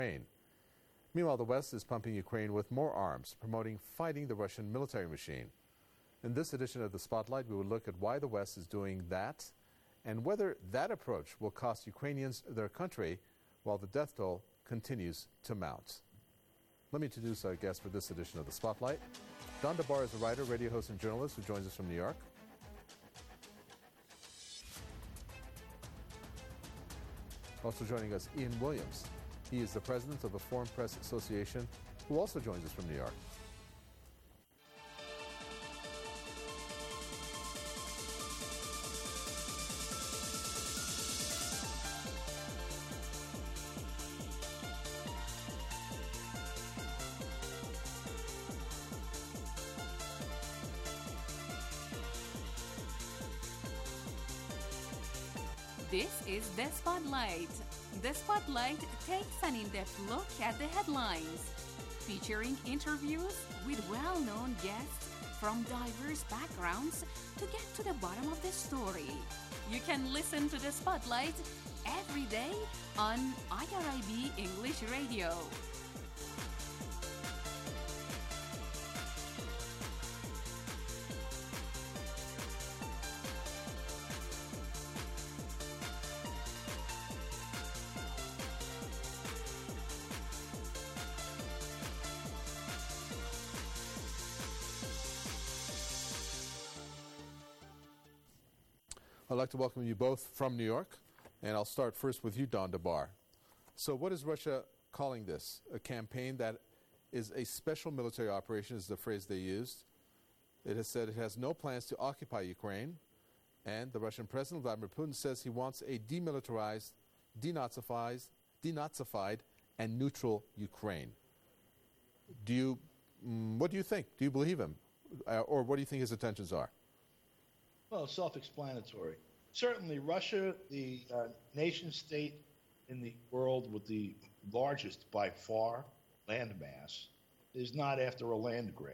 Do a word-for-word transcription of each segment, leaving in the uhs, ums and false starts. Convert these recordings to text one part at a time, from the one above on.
Ukraine. Meanwhile, the West is pumping Ukraine with more arms, promoting fighting the Russian military machine. In this edition of the Spotlight, we will look at why the West is doing that and whether that approach will cost Ukrainians their country while the death toll continues to mount. Let me introduce our guest for this edition of the Spotlight. Don DeBar is a writer, radio host, and journalist who joins us from New York. Also joining us, Ian Williams. He is the president of the Foreign Press Association, who also joins us from New York. This is The Spotlight. The Spotlight takes an in-depth look at the headlines, featuring interviews with well-known guests from diverse backgrounds to get to the bottom of the story. You can listen to The Spotlight every day on I R I B English Radio. I'd like to welcome you both from New York, and I'll start first with you, Don DeBar. So what is Russia calling this? A campaign that is a special military operation is the phrase they used. It has said it has no plans to occupy Ukraine, and the Russian President Vladimir Putin says he wants a demilitarized, denazified, denazified, and neutral Ukraine. Do you, mm, what do you think? Do you believe him? Uh, or what do you think his intentions are? Well, self-explanatory. Certainly, Russia, the uh, nation-state in the world with the largest, by far, landmass, is not after a land grab.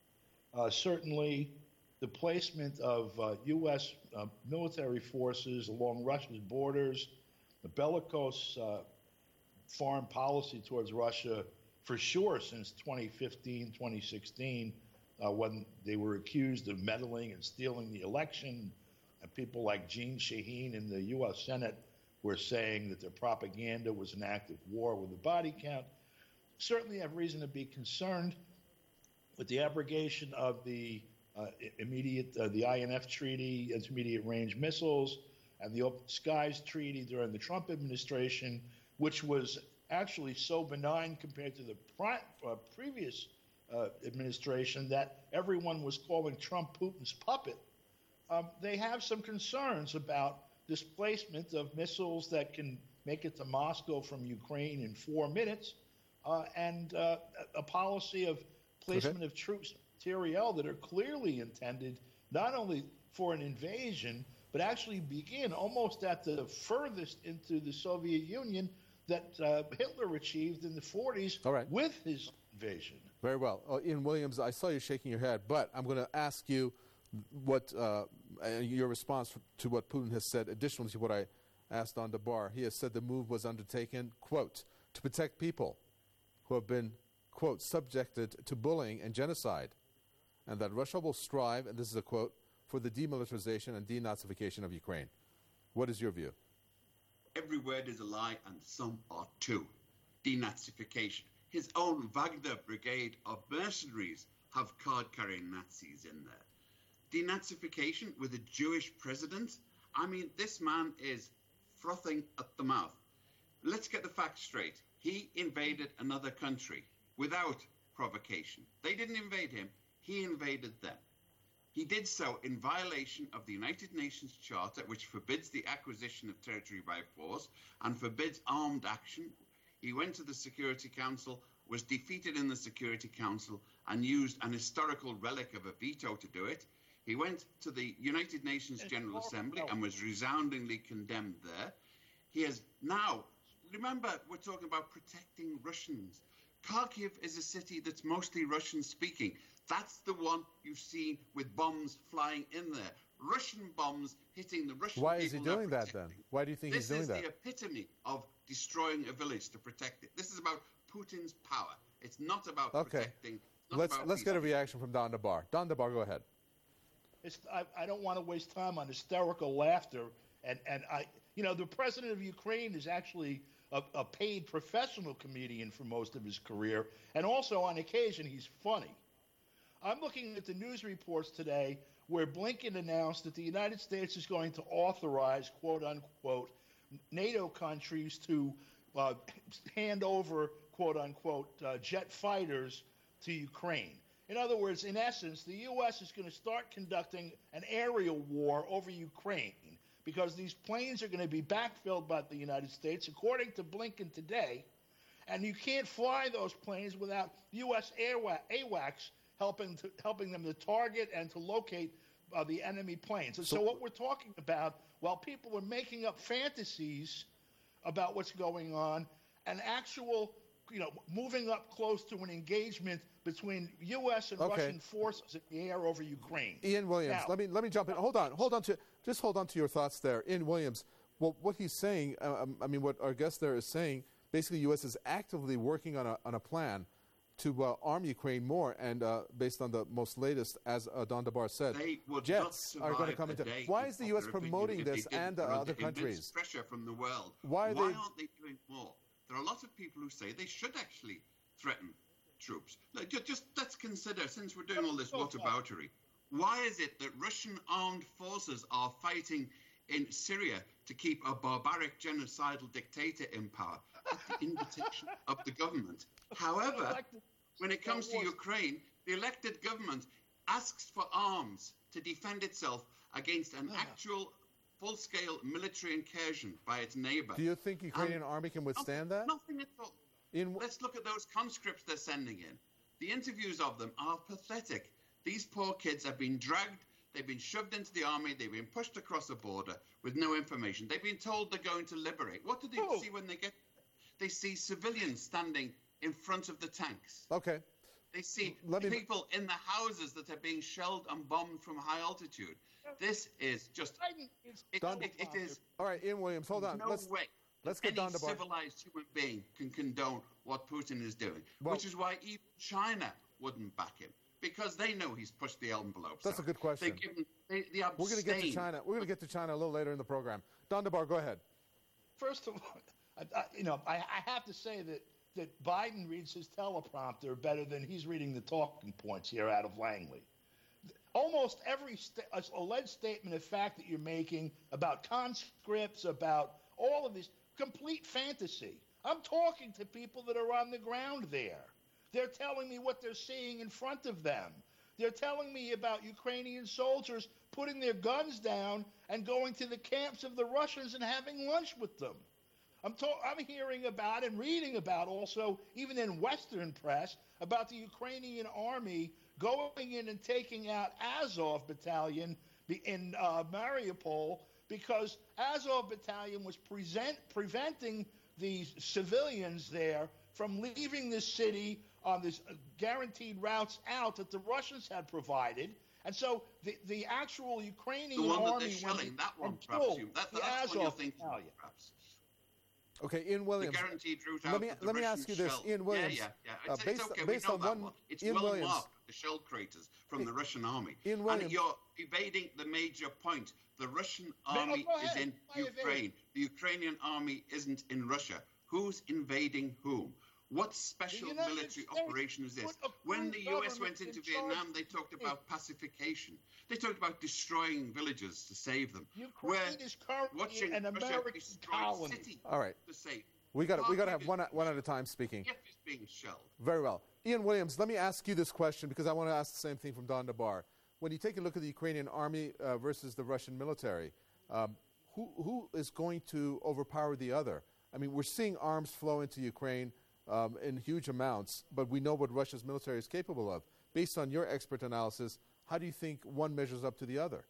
Uh, certainly, the placement of uh, U S uh, military forces along Russia's borders, the bellicose uh, foreign policy towards Russia, for sure since twenty fifteen, twenty sixteen, Uh, when they were accused of meddling and stealing the election, and people like Jeanne Shaheen in the U S Senate were saying that their propaganda was an act of war with a body count, certainly have reason to be concerned with the abrogation of the uh, immediate, uh, the I N F Treaty, Intermediate Range Missiles, and the Open Skies Treaty during the Trump administration, which was actually so benign compared to the pri- uh, previous Uh, administration that everyone was calling Trump Putin's puppet. Um, they have some concerns about displacement of missiles that can make it to Moscow from Ukraine in four minutes, uh, and uh, a policy of placement okay. of troops materiel that are clearly intended not only for an invasion, but actually begin almost at the furthest into the Soviet Union that uh, Hitler achieved in the forties right. with his invasion. Very well. Oh, Ian Williams, I saw you shaking your head, but I'm going to ask you what uh, your response to what Putin has said, additionally to what I asked Don DeBar. He has said the move was undertaken, quote, to protect people who have been, quote, subjected to bullying and genocide, and that Russia will strive, and this is a quote, for the demilitarization and denazification of Ukraine. What is your view? Every word is a lie, and some are too. Denazification. His own Wagner brigade of mercenaries have card-carrying Nazis in there. Denazification with a Jewish president? I mean, this man is frothing at the mouth. Let's get the facts straight. He invaded another country without provocation. They didn't invade him. He invaded them. He did so in violation of the United Nations Charter, which forbids the acquisition of territory by force and forbids armed action. He went to the Security Council, was defeated in the Security Council, and used an historical relic of a veto to do it. He went to the United Nations General Assembly and was resoundingly condemned there. He has now, remember, we're talking about protecting Russians. Kharkiv is a city that's mostly Russian-speaking. That's the one you've seen with bombs flying in there. Russian bombs hitting the Russian Why people. is he doing that then? Why do you think this he's doing that? This is the epitome of destroying a village to protect it. This is about Putin's power. It's not about Okay. protecting. Not Let's about let's get a peace. reaction from Don DeBar. Don DeBar, go ahead. It's, I, I don't want to waste time on hysterical laughter. And, and I, you know, the president of Ukraine is actually a, a paid professional comedian for most of his career. And also, on occasion, he's funny. I'm looking at the news reports today where Blinken announced that the United States is going to authorize, quote unquote, NATO countries to uh, hand over, quote unquote, uh, jet fighters to Ukraine. In other words, in essence, the U S is going to start conducting an aerial war over Ukraine because these planes are going to be backfilled by the United States, according to Blinken today, and you can't fly those planes without U S AWACS helping to, helping them to target and to locate uh, the enemy planes. And so, so what we're talking about, while people are making up fantasies about what's going on, an actual, you know, moving up close to an engagement between U S and Okay. Russian forces in the air over Ukraine. Ian Williams, Now- let me let me jump in. Hold on, hold on to just hold on to your thoughts there, Ian Williams. Well, what he's saying, uh, um, I mean, what our guest there is saying, basically, U S is actively working on a on a plan to uh, arm Ukraine more, and uh, based on the most latest, as uh, Don DeBar said, They would jets not are going to survive come a into. day Why in is the U S popular promoting opinion if this they didn't and uh, run other the immense countries? pressure from the world. Why are Why they- aren't they doing more? There are a lot of people who say they should actually threaten troops. Look, ju- just let's consider, since we're doing all this whataboutery, why is it that Russian armed forces are fighting in Syria to keep a barbaric genocidal dictator in power at the invitation of the government? However, when it comes to Ukraine, the elected government asks for arms to defend itself against an actual full-scale military incursion by its neighbor. Do you think Ukrainian And army can withstand nothing, that? Nothing at all. Ian, Let's look at those conscripts they're sending in. The interviews of them are pathetic. These poor kids have been dragged, they've been shoved into the army, they've been pushed across a border with no information. They've been told they're going to liberate. What do they Oh. see when they get there? They see civilians standing in front of the tanks. okay. They see Let me- people in the houses that are being shelled and bombed from high altitude. This is just, Biden is it, Don- it, it is All right, Ian Williams, hold on. no let's way let's that get Don any DeBar. civilized human being can condone what Putin is doing, Well- which is why even China wouldn't back him, because they know he's pushed the envelopes That's out. a good question. They give him, they, they We're going to get to abstain. China. We're going to get to China a little later in the program. Don DeBar, go ahead. First of all, I, I, you know, I, I have to say that, that Biden reads his teleprompter better than he's reading the talking points here out of Langley. Almost every sta- alleged statement of fact that you're making about conscripts, about all of this, complete fantasy. I'm talking to people that are on the ground there. They're telling me what they're seeing in front of them. They're telling me about Ukrainian soldiers putting their guns down and going to the camps of the Russians and having lunch with them. I'm, to- I'm hearing about and reading about also, even in Western press, about the Ukrainian army going in and taking out Azov battalion be- in uh, Mariupol because Azov battalion was present- preventing the civilians there from leaving the city on this uh, guaranteed routes out that the Russians had provided. And so the, the actual Ukrainian The one that army they're shelling, went that one, and perhaps. killed You, that, the that's the one you're Azov thinking, battalion. perhaps. Okay, Ian The Williams. guaranteed route Let out me that the let me Russians ask you this, shelled. Ian Williams. Yeah, yeah, yeah. uh, It's, based it's okay. based we know on that one, one. It's Ian well Williams. marked, the shell craters from the Russian army. Ian Williams. And you're evading the major point. The Russian No, army go is ahead. in I evade. Ukraine. The Ukrainian army isn't in Russia. Who's invading whom? What special United military States operation is this? put a When coup the U S government went into in Vietnam, charge they of talked Ukraine. about pacification. They talked about destroying villages to save them. Ukraine We're is currently watching an Russia American destroy colony. city All right, to save. we got we got to Kharkiv have is one being one at a shelled. time speaking. Kiev is being shelled. Very well, Ian Williams. Let me ask you this question because I want to ask the same thing from Don DeBar. When you take a look at the Ukrainian army uh, versus the Russian military, um, who who is going to overpower the other? I mean, we're seeing arms flow into Ukraine um, in huge amounts, but we know what Russia's military is capable of. Based on your expert analysis, how do you think one measures up to the other?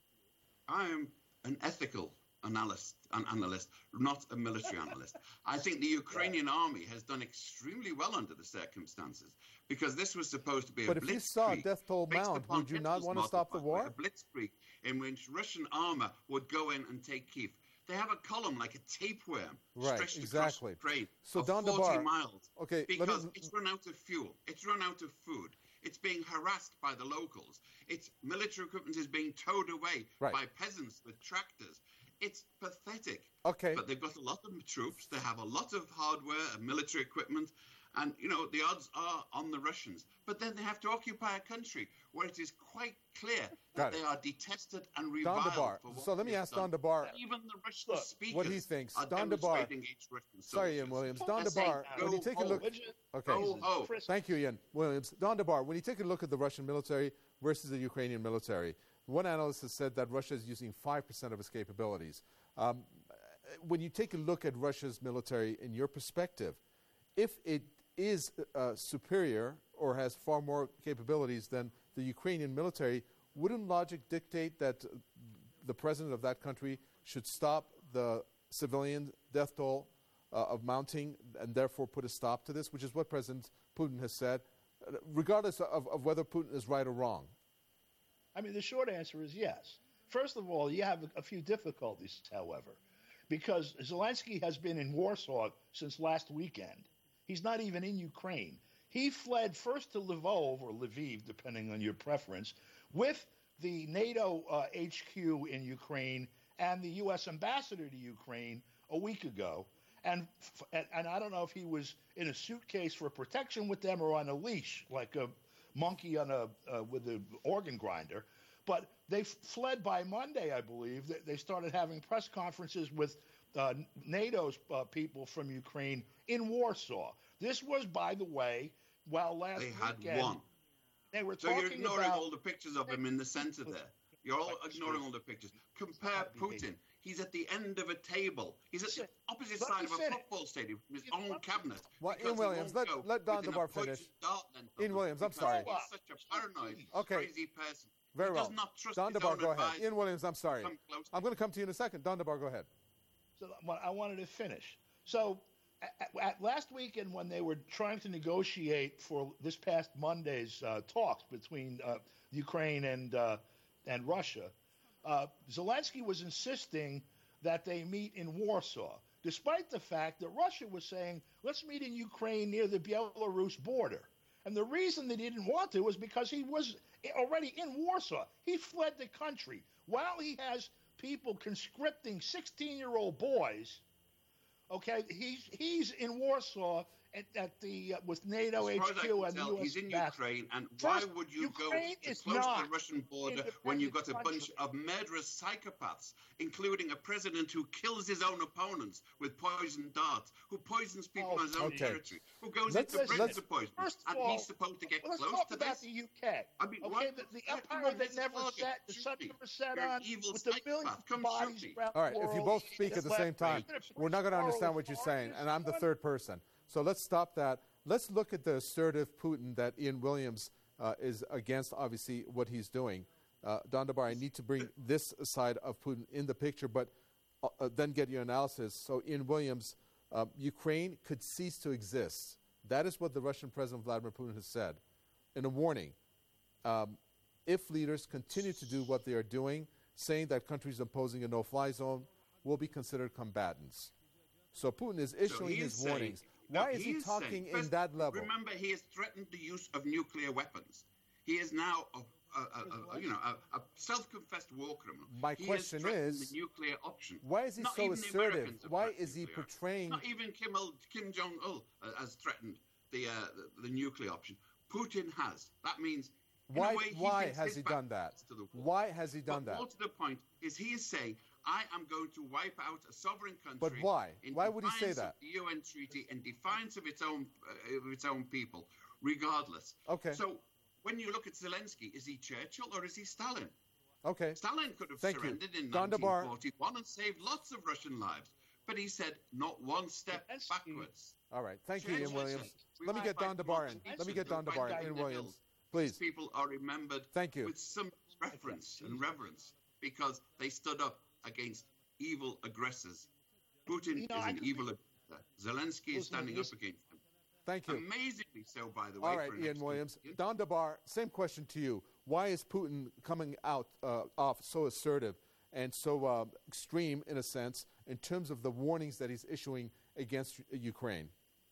I am an ethical analyst, an analyst, not a military analyst. I think the Ukrainian army has done extremely well under the circumstances because this was supposed to be a But if you saw blitzkrieg death toll based mount, upon would you not Hitler's want to model, stop the by way, war? A blitzkrieg in which Russian armor would go in and take Kiev. They have a column like a tapeworm Right, stretched exactly. across Ukraine So of Don forty DeBar, miles okay, let me- because it's run out of fuel. It's run out of food. It's being harassed by the locals. Its military equipment is being towed away Right. by peasants with tractors. It's pathetic. Okay. But they've got a lot of troops. They have a lot of hardware and military equipment. And, you know, the odds are on the Russians. But then they have to occupy a country where it is quite clear Got that it. they are detested and Don reviled DeBar. for what So let me they've ask done. Don DeBar Even the Russian Look, speakers what he thinks. are Don DeBar. demonstrating against Russian Sorry, Ian soldiers. Williams. Well, Don I say DeBar, no. when you take a Oh, look. would you? Okay. Oh, oh. Chris, Thank you, Ian Williams. Don DeBar, when you take a look at the Russian military versus the Ukrainian military, one analyst has said that Russia is using five percent of its capabilities. Um, when you take a look at Russia's military, in your perspective, if it is uh, superior or has far more capabilities than the Ukrainian military, wouldn't logic dictate that uh, the president of that country should stop the civilian death toll uh, of mounting and therefore put a stop to this, which is what President Putin has said, uh, regardless of, of whether Putin is right or wrong? I mean, the short answer is yes. First of all, you have a, a few difficulties, however, because Zelensky has been in Warsaw since last weekend. He's not even in Ukraine. He fled first to Lvov, or Lviv, depending on your preference, with the NATO uh, H Q in Ukraine and the U S ambassador to Ukraine a week ago. And, and and I don't know if he was in a suitcase for protection with them or on a leash, like a monkey on a uh, with an organ grinder. But they f- fled by Monday, I believe. They, they started having press conferences with uh, NATO's uh, people from Ukraine in Warsaw. This was, by the way, while last They had weekend one. they were So talking you're ignoring about all the pictures of him in the center there. You're all ignoring all the pictures. Compare Putin. He's at the end of a table. He's at the opposite Let side me of a finish. football stadium from his Let own me- cabinet. Well, because Ian he Williams, won't let- go let Don within a DeBar punch finish. dart length of Ian him Williams, I'm because sorry. He's such a paranoid, Okay. crazy person. Very he well. does not trust Don his DeBar, own go ahead. advisors. Ian Williams, I'm sorry. Come close to I'm going to come to you in a second. Don DeBar, go ahead. So what I wanted to finish. So at, at last weekend, when they were trying to negotiate for this past Monday's uh, talks between uh, Ukraine and uh, and Russia, uh, Zelensky was insisting that they meet in Warsaw, despite the fact that Russia was saying, "Let's meet in Ukraine near the Belarus border." And the reason they didn't want to was because he was already in Warsaw. He fled the country while he has people conscripting sixteen-year-old boys. Okay, he's he's in Warsaw at, at the uh, with NATO As H far as I Q can and the tell, U S he's in ambassador. Ukraine, and First, why would you Ukraine go is to close to not the Russian border an when you've got a independent bunch of murderous psychopaths, including a president who kills his own opponents with poisoned darts, who poisons people Oh, on his own okay. territory, who goes Let's- into let's- Brexit poison, First of and all, he's supposed to get Let's close talk to about this? the U K. I mean, Okay, what? the, the You're empire not that his never target. set, the Shoot sun me. never set You're an on, evil with the psychopath. millions of Come bodies shoot me. around All right, the if you world, both speak at the left, same time, right, we're not going to understand what you're saying, and I'm the third person. So let's stop that. Let's look at the assertive Putin that Ian Williams uh, is against, obviously, what he's doing. Uh, Don DeBar, I need to bring this side of Putin in the picture, but uh, uh, then get your analysis. So, Ian Williams, uh, Ukraine could cease to exist. That is what the Russian President Vladimir Putin has said in a warning. Um, if leaders continue to do what they are doing, saying that countries imposing a no-fly zone will be considered combatants. So Putin is issuing he his is saying- warnings. no, Why is he is talking saying- in first, that level? Remember, he has threatened the use of nuclear weapons. He is now a, a, a, a you know a, a self-confessed war criminal. My he question has threatened is, the nuclear option. why is he Not so even the assertive? Americans have Why threatened is he nuclear. portraying? Not even Kim, Il, Kim Jong Il uh, has threatened the, uh, the the nuclear option. Putin has. That means. in a Why? way, he Why thinks has his he back done that? to the wall. Why has he done but that? more to the point is he is saying, I am going to wipe out a sovereign country. But why? in Why would he say defiance of that? The U N treaty in defiance of its own uh, of its own people, regardless. Okay. So when you look at Zelensky, is he Churchill or is he Stalin? Okay. Stalin could have Thank you. surrendered in Don nineteen DeBar. forty-one and saved lots of Russian lives, but he said not one step Zelensky- backwards. All right. Thank you, Churchill Ian Williams. said, "We Let me might get Don fight DeBar in. Mongols Let me get Don and DeBar fight in. Ian down the Williams, hills." please. These people are remembered Thank you. with some reference and reverence because they stood up against evil aggressors. Putin You know, is I an can evil aggressor. Zelensky is Listen, standing up listen. against him. Thank you. Amazingly so, by the way. All right, for an Ian ex- Williams. Don DeBar, same question to you. Why is Putin coming out uh, off so assertive and so uh, extreme, in a sense, in terms of the warnings that he's issuing against Ukraine?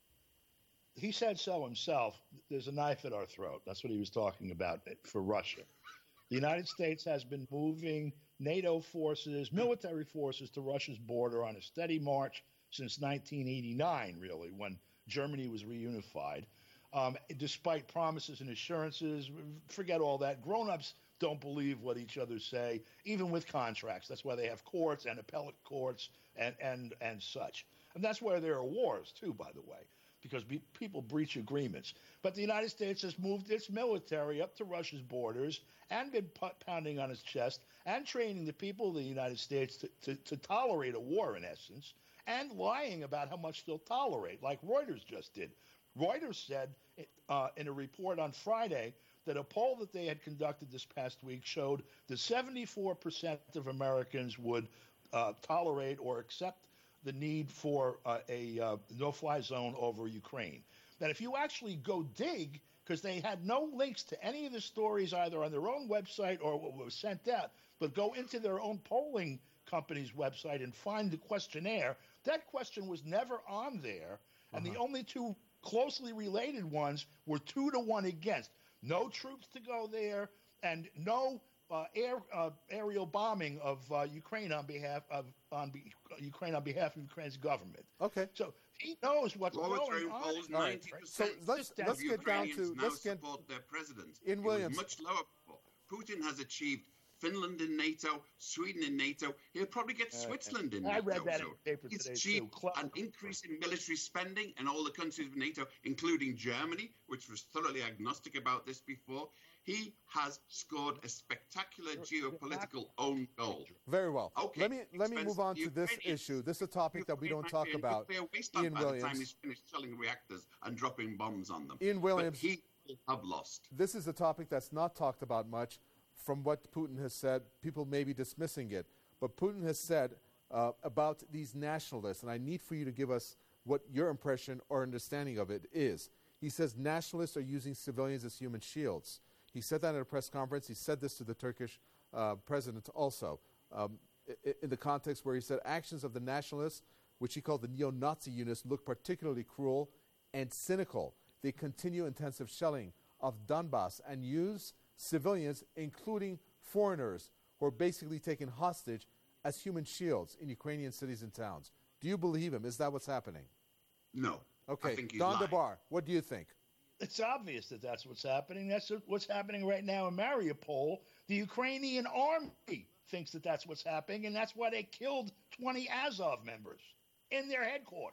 He said so himself. There's a knife at our throat. That's what he was talking about for Russia. The United States has been moving NATO forces, military forces, to Russia's border on a steady march since nineteen eighty-nine, really, when Germany was reunified. Um, despite promises and assurances, forget all that. Grown-ups don't believe what each other say, even with contracts. That's why they have courts and appellate courts and, and, and such. And that's why there are wars, too, by the way, because be, people breach agreements. But the United States has moved its military up to Russia's borders and been p- pounding on its chest and training the people of the United States to, to, to tolerate a war, in essence, and lying about how much they'll tolerate, like Reuters just did. Reuters said uh, in a report on Friday that a poll that they had conducted this past week showed that seventy-four percent of Americans would uh, tolerate or accept the need for uh, a uh, no-fly zone over Ukraine. That if you actually go dig, because they had no links to any of the stories either on their own website or what was sent out, but go into their own polling company's website and find the questionnaire, that question was never on there. And uh-huh. the only two closely related ones were two to one against. No troops to go there and no uh, air uh, aerial bombing of uh, Ukraine on behalf of on be, Ukraine on behalf of Ukraine's government. Okay. So he knows what's Laboratory going on. polls, All right. ninety percent So let's let's get down to now let's get support their president. in It Williams. was much lower before. Putin has achieved Finland in NATO, Sweden in NATO. He'll probably get Switzerland in I NATO. read that so in the paper he's today, achieved too. an increase in military spending in all the countries of NATO, including Germany, which was thoroughly agnostic about this before. He has scored a spectacular geopolitical own goal. Very well. Okay, let me let me expense- move on to this Ukrainians- issue. This is a topic that we Ukraine don't might talk be a about. nuclear wasteland Ian by the time Williams. he's finished selling reactors and dropping bombs on them. Ian Williams. But he will have lost. This is a topic that's not talked about much. From what Putin has said, people may be dismissing it. But Putin has said uh, about these nationalists, and I need for you to give us what your impression or understanding of it is. He says nationalists are using civilians as human shields. He said that at a press conference. He said this to the Turkish uh, president also, um, I- in the context where he said actions of the nationalists, which he called the neo-Nazi units, look particularly cruel and cynical. They continue intensive shelling of Donbass and use civilians, including foreigners, who are basically taken hostage as human shields in Ukrainian cities and towns. Do you believe him? Is that what's happening? No. Okay. I think he's Don lying. DeBar, what do you think? It's obvious that that's what's happening. That's what's happening right now in Mariupol. The Ukrainian army thinks that that's what's happening, and that's why they killed twenty Azov members in their headquarters.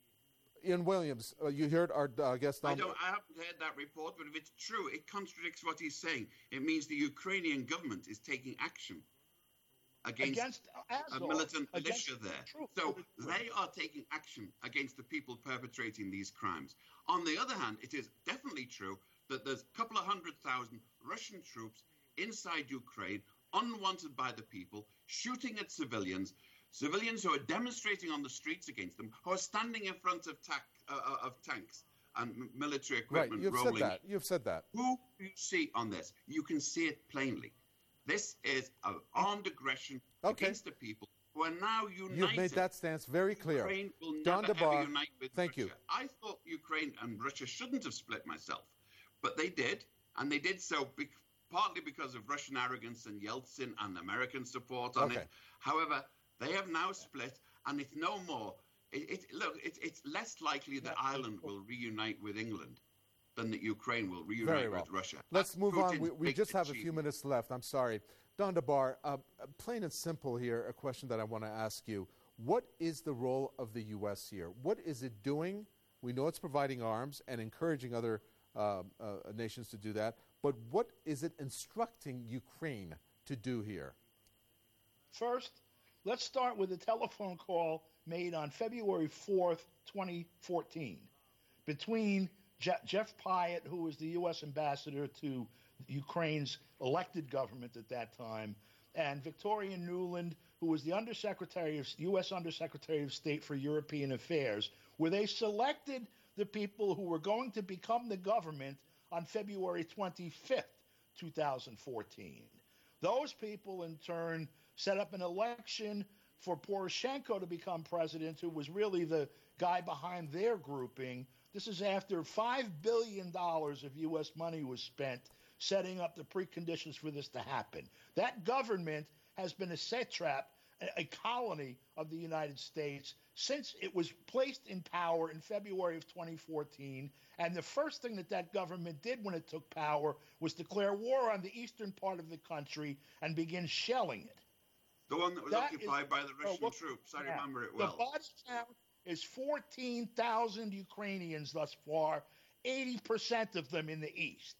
Ian Williams, uh, you heard our uh, guest. I Don- don't. I haven't heard that report, but if it's true, it contradicts what he's saying. It means the Ukrainian government is taking action against, Against Azov, a militant against militia there. troops. So they are taking action against the people perpetrating these crimes. On the other hand, it is definitely true that there's a couple of hundred thousand Russian troops inside Ukraine, unwanted by the people, shooting at civilians. Civilians who are demonstrating on the streets against them, who are standing in front of, ta- uh, of tanks and m- military right, equipment you've rolling. said that. You've said that. Who do you see on this? You can see it plainly. This is an armed aggression Okay. against the people who are now united. You've made that stance very clear. Ukraine will Don never DeBar, ever unite with thank you. Russia. I thought Ukraine and Russia shouldn't have split myself, but they did, and they did so be- partly because of Russian arrogance and Yeltsin and American support on Okay. it. However, they have now split, and it's no more. It, it, look, it, it's less likely that Ireland will reunite with England than that Ukraine will reunite Very well. with Russia. Let's That's move on. Putin's We, we big just have a few achievement. minutes left. I'm sorry. Don DeBar, uh, plain and simple here, a question that I want to ask you. What is the role of the U S here? What is it doing? We know it's providing arms and encouraging other uh, uh, nations to do that, but what is it instructing Ukraine to do here? First, let's start with a telephone call made on February fourth, twenty fourteen, between Je- Jeff Pyatt, who was the U S ambassador to Ukraine's elected government at that time, and Victoria Nuland, who was the Undersecretary of U S Undersecretary of State for European Affairs, where they selected the people who were going to become the government on February twenty-fifth, two thousand fourteen. Those people, in turn, set up an election for Poroshenko to become president, who was really the guy behind their grouping, this is after five billion dollars of U S money was spent setting up the preconditions for this to happen. That government has been a satrap, a colony of the United States since it was placed in power in February of twenty fourteen. And the first thing that that government did when it took power was declare war on the eastern part of the country and begin shelling it. The one that was That occupied is- by the Russian well, troops. I yeah. remember it The well. body count is fourteen thousand Ukrainians thus far, eighty percent of them in the east.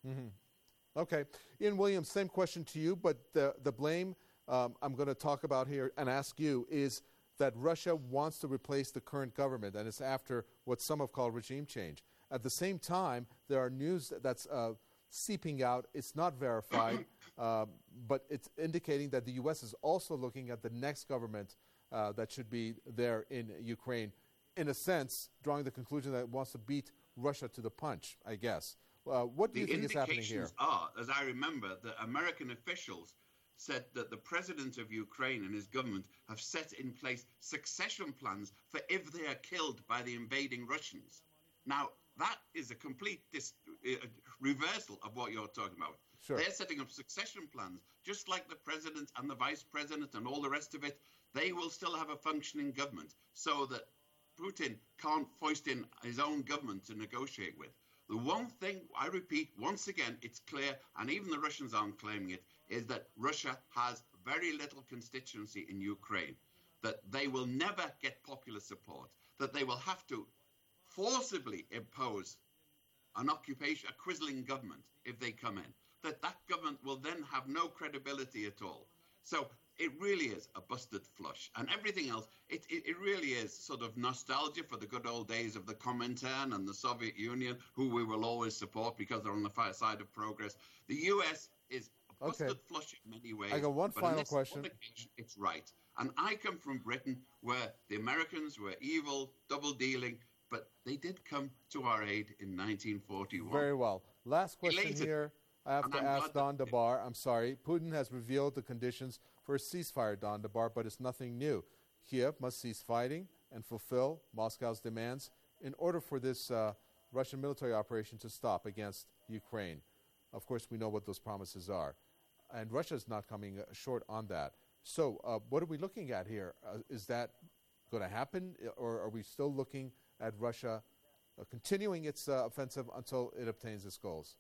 Okay. Ian Williams, same question to you, but the, the blame um, I'm going to talk about here and ask you is that Russia wants to replace the current government, and it's after what some have called regime change. At the same time, there are news that's uh, seeping out. It's not verified, uh, but it's indicating that the U S is also looking at the next government uh, that should be there in Ukraine, in a sense, drawing the conclusion that it wants to beat Russia to the punch, I guess. Uh, what do you The think is happening here? indications are, as I remember, that American officials said that the president of Ukraine and his government have set in place succession plans for if they are killed by the invading Russians. Now, that is a complete dis- uh, reversal of what you're talking about. Sure. They're setting up succession plans, just like the president and the vice president and all the rest of it. They will still have a functioning government so that Putin can't foist in his own government to negotiate with. The one thing, I repeat, once again, it's clear, and even the Russians aren't claiming it, is that Russia has very little constituency in Ukraine, that they will never get popular support, that they will have to forcibly impose an occupation, a quisling government, if they come in, that that government will then have no credibility at all. So it really is a busted flush. And everything else, it, it, it really is sort of nostalgia for the good old days of the Comintern and the Soviet Union, who we will always support because they're on the far side of progress. The U S is a busted Okay. flush in many ways. I got one but final in this question. one occasion, it's right. And I come from Britain, where the Americans were evil, double-dealing, but they did come to our aid in nineteen forty-one. Very well. Last question Elated. here. I have And to I'm ask glad Don that- DeBar. I'm sorry. Putin has revealed the conditions for a ceasefire, Don DeBar, but it's nothing new. Kiev must cease fighting and fulfill Moscow's demands in order for this uh, Russian military operation to stop against Ukraine. Of course, we know what those promises are. And Russia's not coming uh, short on that. So uh, what are we looking at here? Uh, is that going to happen, or are we still looking at Russia uh, continuing its uh, offensive until it obtains its goals?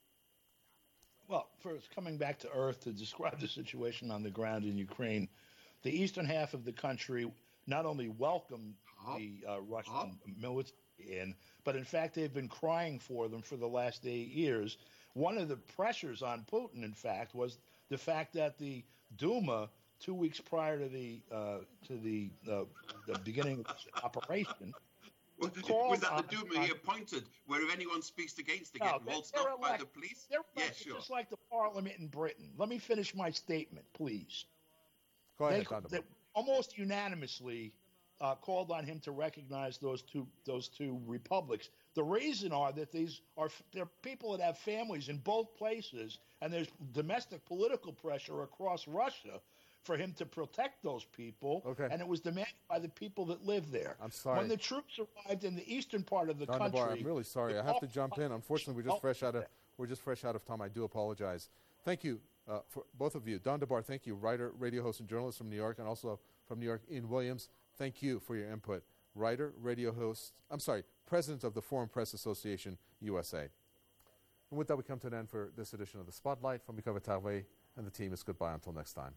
Well, first, coming back to Earth to describe the situation on the ground in Ukraine, the eastern half of the country not only welcomed Oh. the uh, Russian Oh. military in, but in fact, they've been crying for them for the last eight years. One of the pressures on Putin, in fact, was the fact that the Duma, two weeks prior to the uh, to the uh, the beginning of this operation, Was, called was that on- the Duma he appointed, where if anyone speaks against it, No, get they're- waltzed they're off by elect- the police? they're Yeah, elected sure. just like the Parliament in Britain. Let me finish my statement, please. Go They, ahead, Don DeBar. they almost unanimously uh, called on him to recognize those two those two republics. The reason are that these are they're people that have families in both places, and there's domestic political pressure across Russia for him to protect those people. Okay. And it was demanded by the people that live there. I'm sorry. When the troops arrived in the eastern part of the Don country, DeBar, I'm really sorry. the I have to Gulf- jump in. Unfortunately, we're just Oh, fresh out of okay. we're just fresh out of time. I do apologize. Thank you uh, for both of you. Don DeBar, thank you, writer, radio host, and journalist from New York, and also from New York, Ian Williams. Thank you for your input. Writer, radio host. I'm sorry, president of the Foreign Press Association U S A. And with that, we come to an end for this edition of the Spotlight. From Mika Vataveh and the team is goodbye until next time.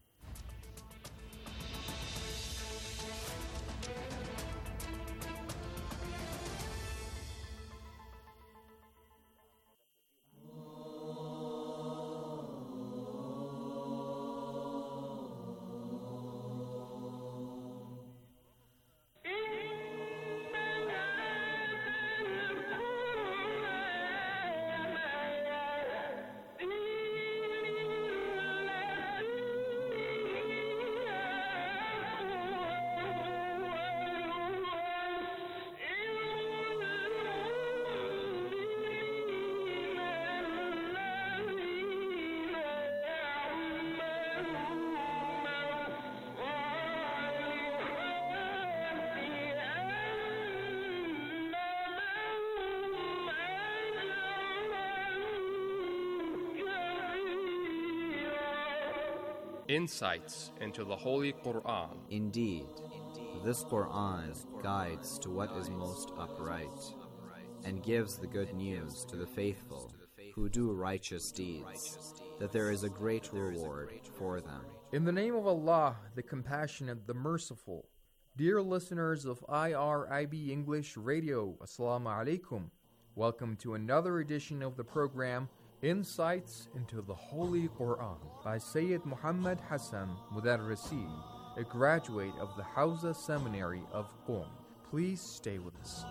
Insights into the Holy Quran. Indeed, this Quran guides to what is most upright, and gives the good news to the faithful who do righteous deeds, that there is a great reward for them. In the name of Allah, the Compassionate, the Merciful. Dear listeners of I R I B English Radio, Assalamu alaikum. Welcome to another edition of the program, Insights into the Holy Quran, by Sayyid Muhammad Hassan Mudarrisi, a graduate of the Hawza Seminary of Qom. Please stay with us.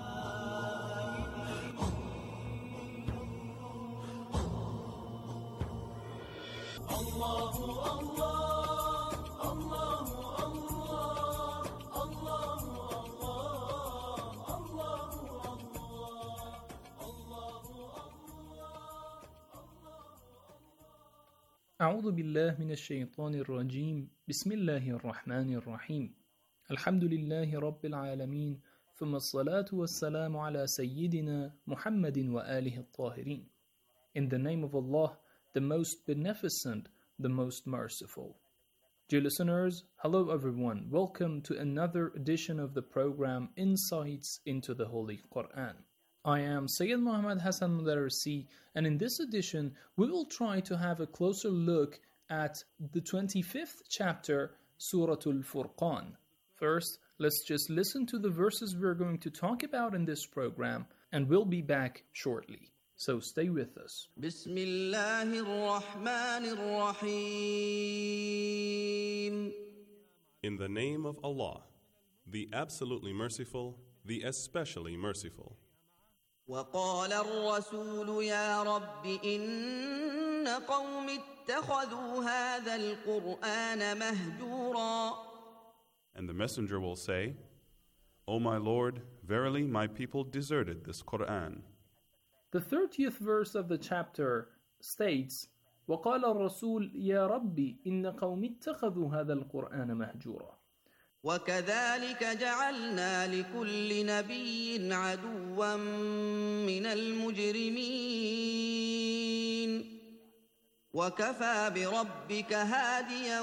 أعوذ بالله من الشيطان الرجيم بسم الله الرحمن الرحيم الحمد لله رب العالمين ثم الصلاة والسلام على سيدنا محمد وآله الطاهرين. In the name of Allah, the most beneficent, the most merciful. Dear listeners, hello everyone. Welcome to another edition of the program Insights into the Holy Quran. I am Sayyid Muhammad Hassan Mudarrisi, and in this edition, we will try to have a closer look at the twenty-fifth chapter, Surah Al-Furqan. First, let's just listen to the verses we're going to talk about in this program, and we'll be back shortly. So stay with us. Bismillahir-Rahmanir-Rahim. In the name of Allah, the absolutely merciful, the especially merciful. وقال الرسول يا رب إن قوم اتخذوا هذا القرآن مهجورا. And the messenger will say, O my Lord, verily my people deserted this Quran. The thirtieth verse of the chapter states, وقال الرسول يا رب إن قوم اتخذوا هذا القرآن مهجورا. وكذلك جعلنا لكل نبي عدوا من المجرمين وكفى بربك هاديا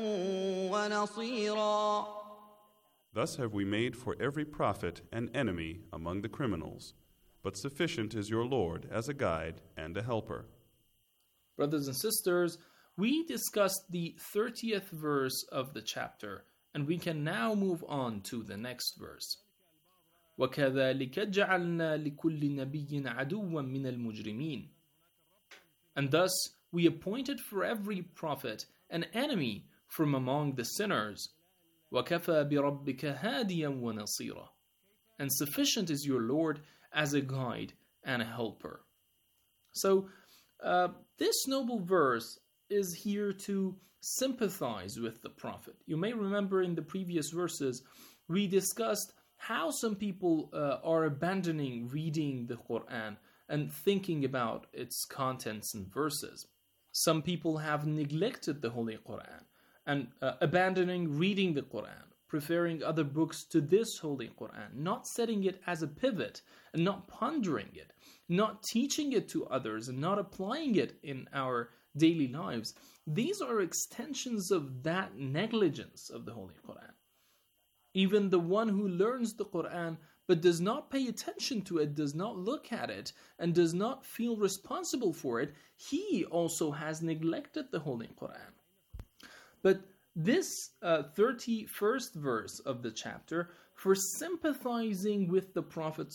ونصيرا. Thus have we made for every prophet an enemy among the criminals, but sufficient is your Lord as a guide and a helper. Brothers and sisters, we discussed the thirtieth verse of the chapter, and we can now move on to the next verse. وَكَذَلِكَ جَعَلْنَا لِكُلِّ نَبِيٍّ عَدُوًّا مِنَ الْمُجْرِمِينَ. And thus we appointed for every prophet an enemy from among the sinners. وَكَفَى بِرَبِّكَ هَادِيًا وَنَصِيرًا. And sufficient is your Lord as a guide and a helper. So uh, this noble verse is here to sympathize with the Prophet. You may remember in the previous verses, we discussed how some people uh, are abandoning reading the Quran and thinking about its contents and verses. Some people have neglected the Holy Quran and uh, abandoning reading the Quran, preferring other books to this Holy Quran, not setting it as a pivot and not pondering it, not teaching it to others and not applying it in our daily lives. These are extensions of that negligence of the Holy Quran. Even the one who learns the Quran but does not pay attention to it, does not look at it, and does not feel responsible for it, he also has neglected the Holy Quran. But this uh, thirty-first verse of the chapter, for sympathizing with the Prophet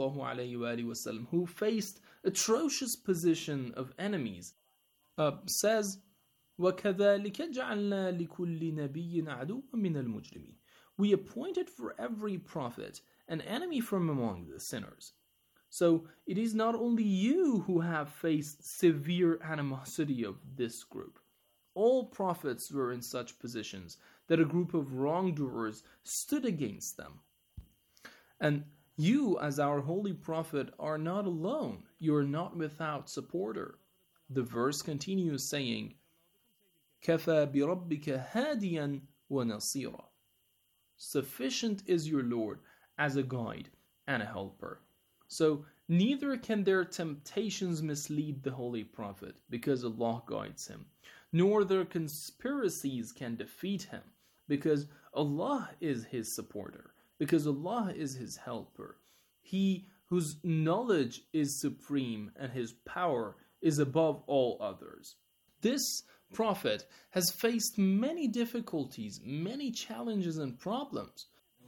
ﷺ, who faced atrocious position of enemies, uh, says, وَكَذَلِكَ جَعَلْنَا لِكُلِّ نَبِيٍّ عَدُوًّا مِنَ الْمُجْرِمِينَ. We appointed for every prophet an enemy from among the sinners. So it is not only you who have faced severe animosity of this group. All prophets were in such positions that a group of wrongdoers stood against them. And you, as our holy prophet, are not alone. You are not without supporter. The verse continues saying, كَفَى بِرَبِّكَ هَادِيًا وَنَصِيرًا. Sufficient is your Lord as a guide and a helper. So neither can their temptations mislead the Holy Prophet, because Allah guides him, nor their conspiracies can defeat him, because Allah is his supporter, because Allah is his helper. He whose knowledge is supreme and his power is above all others. This prophet has faced many difficulties, many challenges and problems.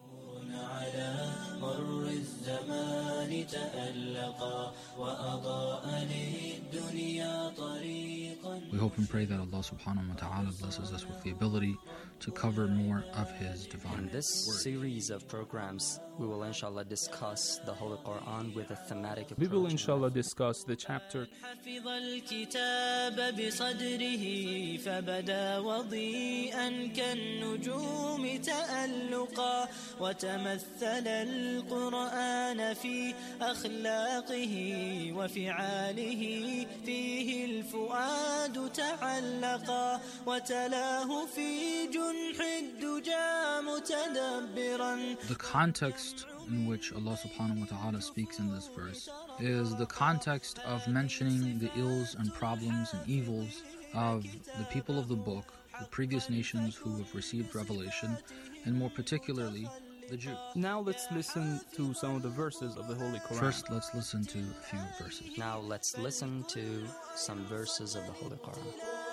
We hope and pray that Allah subhanahu wa ta'ala blesses us with the ability to cover more of His divine In this word. series of programs, we will inshallah discuss the Holy Quran with a thematic approach. We will inshallah discuss the chapter حفظ الكتاب بصدره فبدا وضيئا كالنجوم تألقا وتمثل القرآن في أخلاقه وفعاله فيه الفؤاد تعلقا وتلاه في جنح الدجى متدبرا. The context in which Allah subhanahu wa ta'ala speaks in this verse is the context of mentioning the ills and problems and evils of the people of the book, the previous nations who have received revelation, and more particularly the Jews. Now let's listen to some of the verses of the Holy Quran. First, let's listen to a few verses. Now let's listen to some verses of the Holy Quran.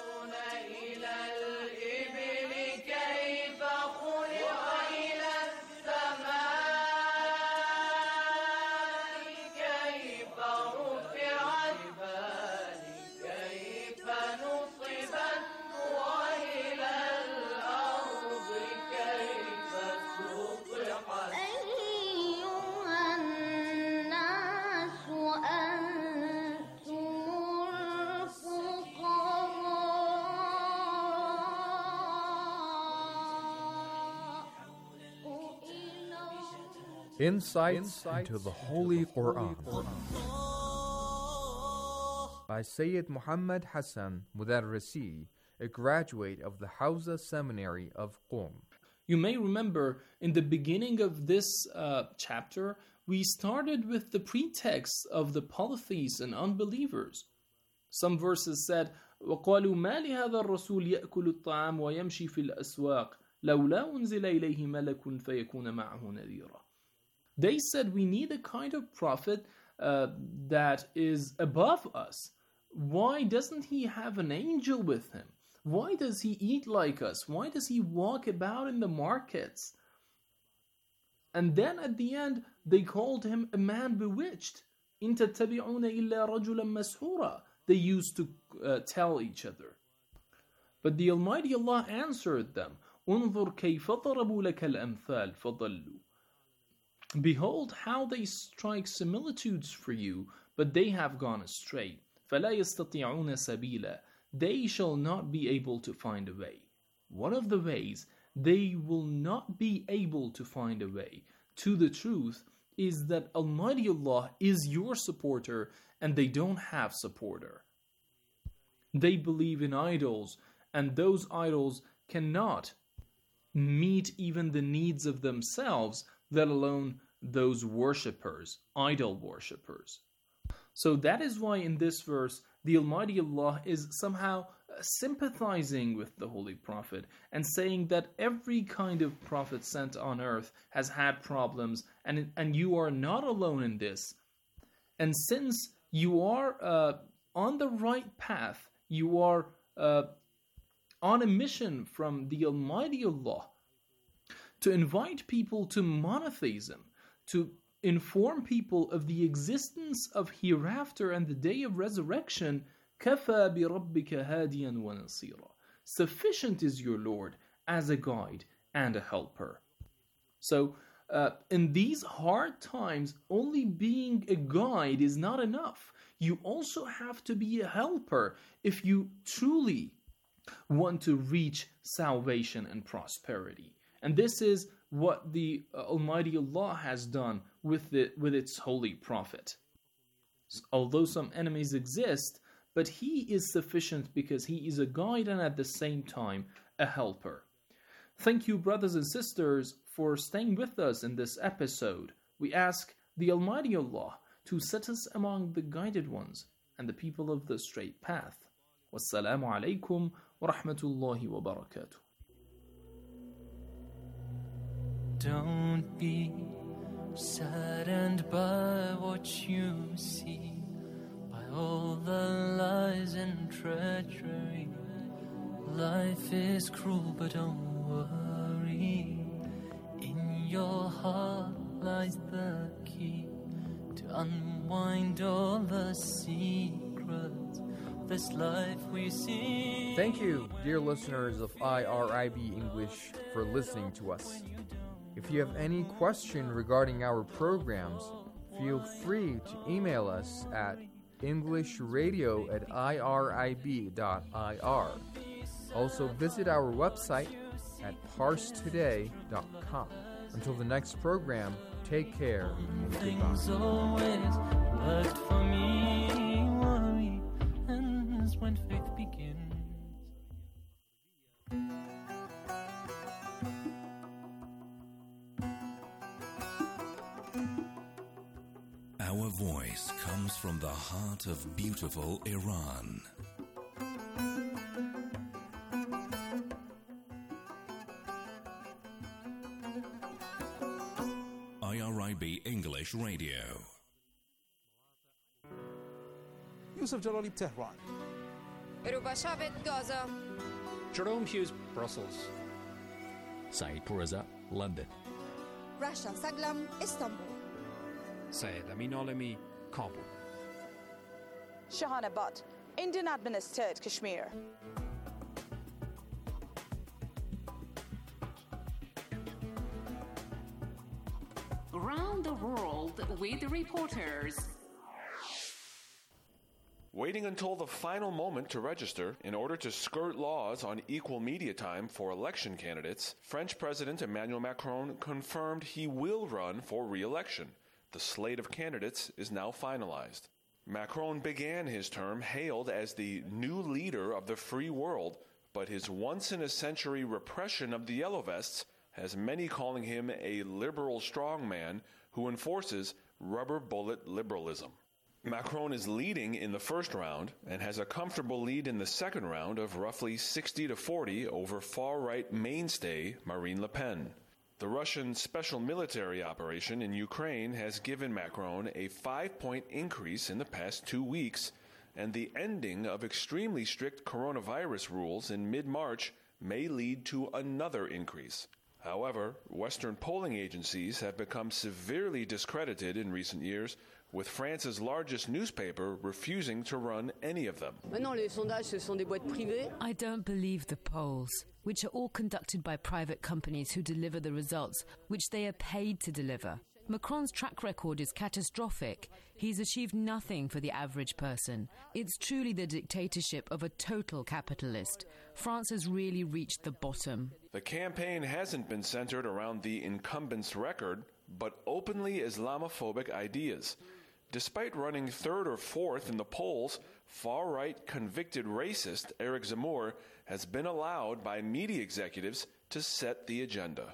Insights into the Holy Quran by Sayyid Muhammad Hassan Mudarrisi, a graduate of the Hawza Seminary of Qom. You may remember in the beginning of this uh, chapter, we started with the pretext of the polytheists and unbelievers. Some verses said, وَقَالُوا مَا لِهَذَا الرَّسُولِ يَأْكُلُ الطَّعَامَ وَيَمْشِي فِي الْأَسْوَاقِ لَوْلَا أُنزِلَ إِلَيْهِ مَلَكٌ فَيَكُونَ مَعَهُ نَذِيرًا. They said we need a kind of prophet uh, that is above us. Why doesn't he have an angel with him? Why does he eat like us? Why does he walk about in the markets? And then at the end, they called him a man bewitched. إِن تَتَّبِعُونَ إِلَّا رَجُلًا مَسْحُورًا. They used to uh, tell each other. But the Almighty Allah answered them, انظر كيف ضربوا لك الأمثال فضلوا. Behold how they strike similitudes for you, but they have gone astray. فَلَا يَسْتَطِيعُونَ سَبِيلًا. They shall not be able to find a way. One of the ways they will not be able to find a way to the truth is that Almighty Allah is your supporter and they don't have supporter. They believe in idols, and those idols cannot meet even the needs of themselves, let alone those worshippers, idol worshippers. So that is why in this verse, the Almighty Allah is somehow sympathizing with the Holy Prophet and saying that every kind of prophet sent on earth has had problems, and, and you are not alone in this. And since you are uh, on the right path, you are uh, on a mission from the Almighty Allah to invite people to monotheism, to inform people of the existence of hereafter and the day of resurrection. كَفَى بِرَبِّكَ هَادِيًا وَنَصِيرًا. Sufficient is your Lord as a guide and a helper. So, uh, in these hard times, only being a guide is not enough. You also have to be a helper if you truly want to reach salvation and prosperity. And this is what the Almighty Allah has done with the, with its Holy Prophet. Although some enemies exist, but he is sufficient because he is a guide and at the same time a helper. Thank you, brothers and sisters, for staying with us in this episode. We ask the Almighty Allah to set us among the guided ones and the people of the straight path. Wassalamu alaikum ورحمة الله وبركاته. Don't be saddened by what you see, by all the lies and treachery. Life is cruel, but don't worry. In your heart lies the key to unwind all the secrets of this life we see. Thank you, dear listeners of I R I B English, for listening to us. If you have any question regarding our programs, feel free to email us at englishradio at irib dot I R. Also visit our website at parse today dot com. Until the next program, take care and Things goodbye. always worked for me. Worry ends when faith begins. Our voice comes from the heart of beautiful Iran. I R I B English Radio. Yusuf Jalali, Tehran. Rubashavet, Gaza. Jerome Hughes, Brussels. Saeed Pourreza, London. Rasha Saglam, Istanbul. Syed Amin Alami, Kabul. Shahana Butt, Indian administered Kashmir. Around the world with reporters. Waiting until the final moment to register in order to skirt laws on equal media time for election candidates, French President Emmanuel Macron confirmed he will run for re-election. The slate of candidates is now finalized. Macron began his term hailed as the new leader of the free world, but his once-in-a-century repression of the Yellow Vests has many calling him a liberal strongman who enforces rubber bullet liberalism. Macron is leading in the first round and has a comfortable lead in the second round of roughly sixty to forty over far-right mainstay Marine Le Pen. The Russian special military operation in Ukraine has given Macron a five-point increase in the past two weeks, and the ending of extremely strict coronavirus rules in mid-March may lead to another increase. However, Western polling agencies have become severely discredited in recent years, with France's largest newspaper refusing to run any of them. I don't believe the polls, which are all conducted by private companies who deliver the results, which they are paid to deliver. Macron's track record is catastrophic. He's achieved nothing for the average person. It's truly the dictatorship of a total capitalist. France has really reached the bottom. The campaign hasn't been centered around the incumbent's record, but openly Islamophobic ideas. Despite running third or fourth in the polls, far-right convicted racist Eric Zemmour has been allowed by media executives to set the agenda.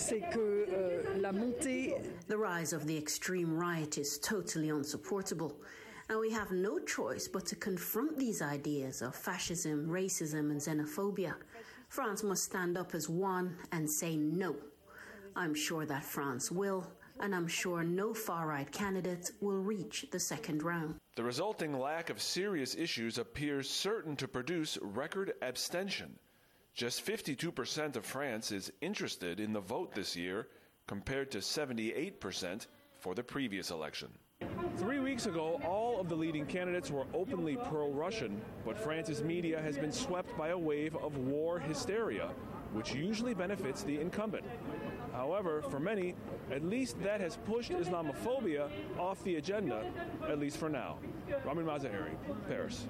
The rise of the extreme right is totally unsupportable, and we have no choice but to confront these ideas of fascism, racism, and xenophobia. France must stand up as one and say no. I'm sure that France will, and I'm sure no far-right candidate will reach the second round. The resulting lack of serious issues appears certain to produce record abstention. Just fifty-two percent of France is interested in the vote this year, compared to seventy-eight percent for the previous election. Three weeks ago, all of the leading candidates were openly pro-Russian, but France's media has been swept by a wave of war hysteria, which usually benefits the incumbent. However, for many, at least that has pushed Islamophobia off the agenda, at least for now. Ramin Mazaheri, Paris.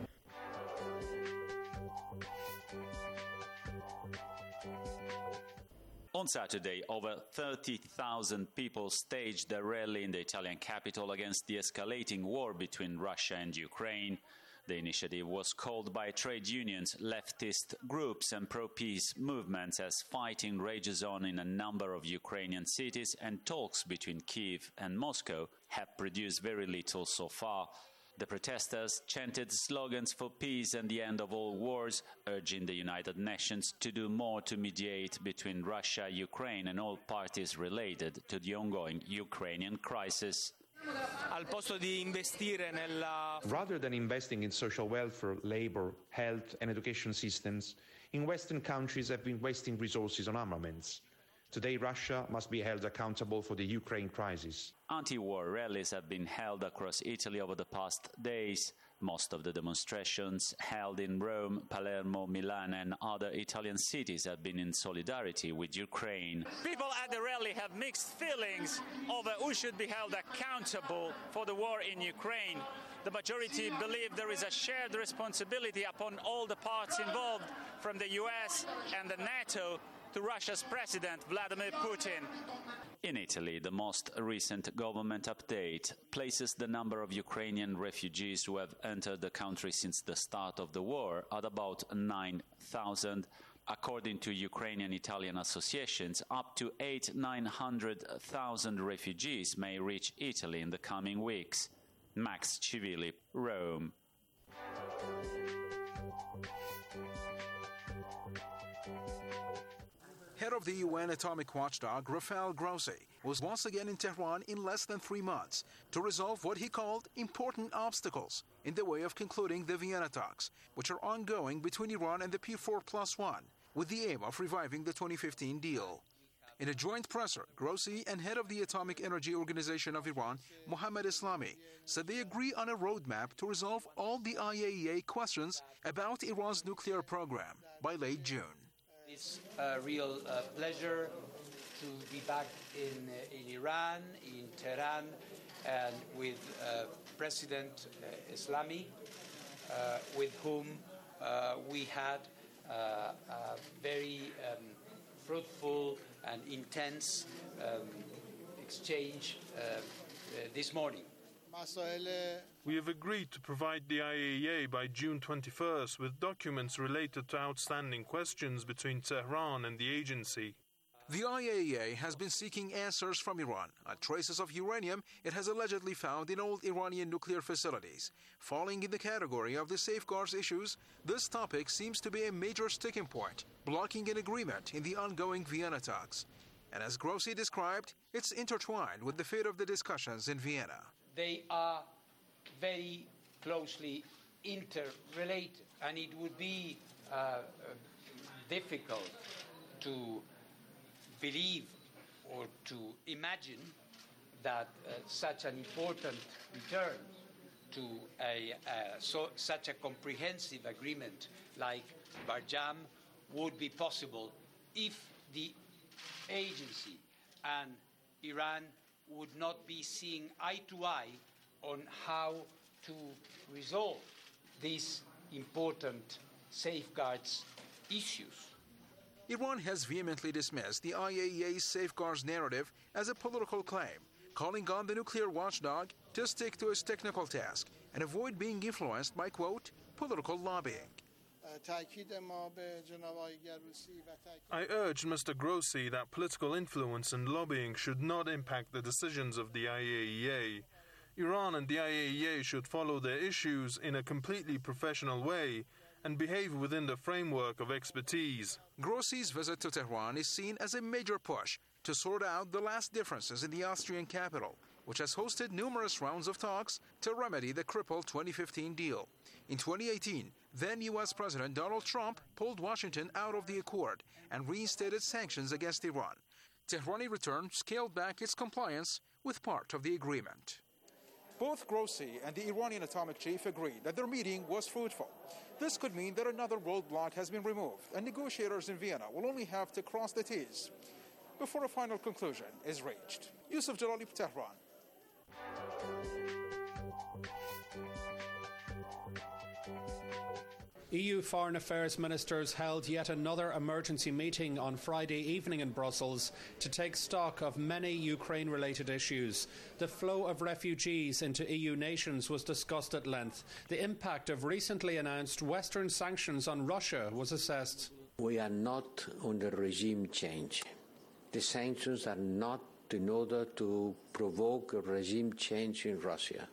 On Saturday, over thirty thousand people staged a rally in the Italian capital against the escalating war between Russia and Ukraine. The initiative was called by trade unions, leftist groups and pro-peace movements as fighting rages on in a number of Ukrainian cities and talks between Kyiv and Moscow have produced very little so far. The protesters chanted slogans for peace and the end of all wars, urging the United Nations to do more to mediate between Russia, Ukraine, and all parties related to the ongoing Ukrainian crisis. Rather than investing in social welfare, labor, health, and education systems, in Western countries have been wasting resources on armaments. Today, Russia must be held accountable for the Ukraine crisis. Anti-war rallies have been held across Italy over the past days. Most of the demonstrations held in Rome, Palermo, Milan and other Italian cities have been in solidarity with Ukraine. People at the rally have mixed feelings over who should be held accountable for the war in Ukraine. The majority believe there is a shared responsibility upon all the parts involved, from the U S and the NATO to Russia's President Vladimir Putin. In Italy, the most recent government update places the number of Ukrainian refugees who have entered the country since the start of the war at about nine thousand. According to Ukrainian-Italian associations, up to eight to nine hundred thousand refugees may reach Italy in the coming weeks. Max Civilli, Rome. Head of the U N atomic watchdog Rafael Grossi was once again in Tehran in less than three months to resolve what he called important obstacles in the way of concluding the Vienna talks, which are ongoing between Iran and the P four plus one, with the aim of reviving the twenty fifteen deal. In a joint presser, Grossi and head of the Atomic Energy Organization of Iran, Mohammad Islami, said they agree on a roadmap to resolve all the I A E A questions about Iran's nuclear program by late June. It's a real uh, pleasure to be back in, uh, in Iran, in Tehran, and with uh, President uh, Islami, uh, with whom uh, we had uh, a very um, fruitful and intense um, exchange uh, uh, this morning. We have agreed to provide the I A E A by June twenty-first with documents related to outstanding questions between Tehran and the agency. The I A E A has been seeking answers from Iran on traces of uranium it has allegedly found in old Iranian nuclear facilities. Falling in the category of the safeguards issues, this topic seems to be a major sticking point, blocking an agreement in the ongoing Vienna talks. And as Grossi described, it's intertwined with the fate of the discussions in Vienna. They are very closely interrelated, and it would be uh, uh, difficult to believe or to imagine that uh, such an important return to a, uh, so, such a comprehensive agreement like Barjam would be possible if the agency and Iran would not be seeing eye to eye on how to resolve these important safeguards issues. Iran has vehemently dismissed the I A E A's safeguards narrative as a political claim, calling on the nuclear watchdog to stick to its technical task and avoid being influenced by, quote, political lobbying. I urged Mister Grossi that political influence and lobbying should not impact the decisions of the I A E A. Iran and the I A E A should follow their issues in a completely professional way and behave within the framework of expertise. Grossi's visit to Tehran is seen as a major push to sort out the last differences in the Austrian capital, which has hosted numerous rounds of talks to remedy the crippled twenty fifteen deal. In twenty eighteen, then U S President Donald Trump pulled Washington out of the accord and reinstated sanctions against Iran. Tehran, in return, scaled back its compliance with part of the agreement. Both Grossi and the Iranian atomic chief agreed that their meeting was fruitful. This could mean that another roadblock has been removed, and negotiators in Vienna will only have to cross the T's before a final conclusion is reached. Yusuf Jalali, Tehran. E U Foreign Affairs ministers held yet another emergency meeting on Friday evening in Brussels to take stock of many Ukraine-related issues. The flow of refugees into E U nations was discussed at length. The impact of recently announced Western sanctions on Russia was assessed. We are not under regime change. The sanctions are not in order to provoke a regime change in Russia.